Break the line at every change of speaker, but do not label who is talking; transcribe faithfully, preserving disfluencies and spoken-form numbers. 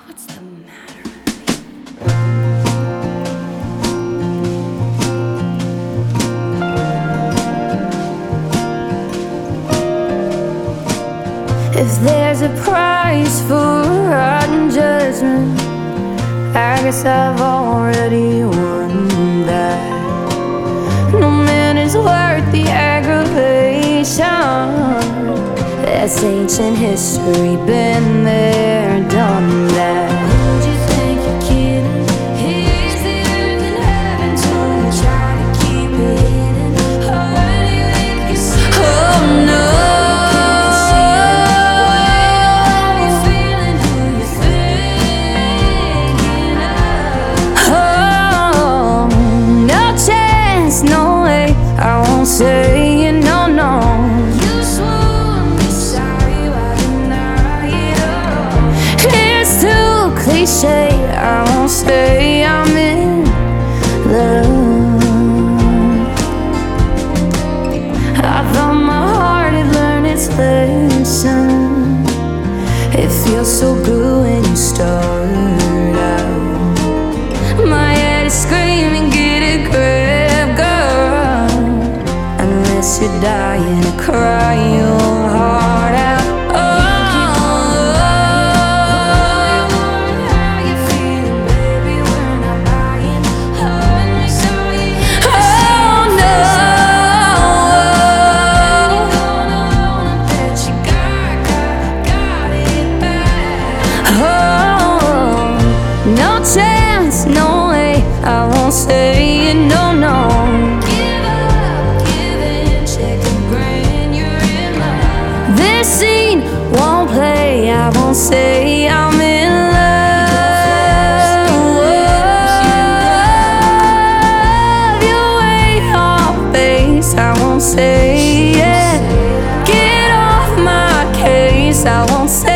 What's the matter? If there's a price for rotten judgment, I guess I've already won that. No man is worth the aggravation. That's ancient history, been there, done that. Who'd you think you're kidding? Here's the earth and heaven, so you try to keep it hidden. Oh, you think you see it? Oh no. No way, I won't say it, no, no. You swoon, be sorry, why deny it? It's too cliche, I won't say I'm in love. I thought my heart had learned its lesson. It feels so good when you start out. My head is screaming, get it, grab. Unless you're dying to cry your heart out. Oh, how you feeling, baby? We're not buying. Oh no, bet you got, got, got it back. Oh, no chance, no way, I won't say it, no, no. This scene won't play, I won't say I'm in love. Your way off base, I won't say it. Get off my case, I won't say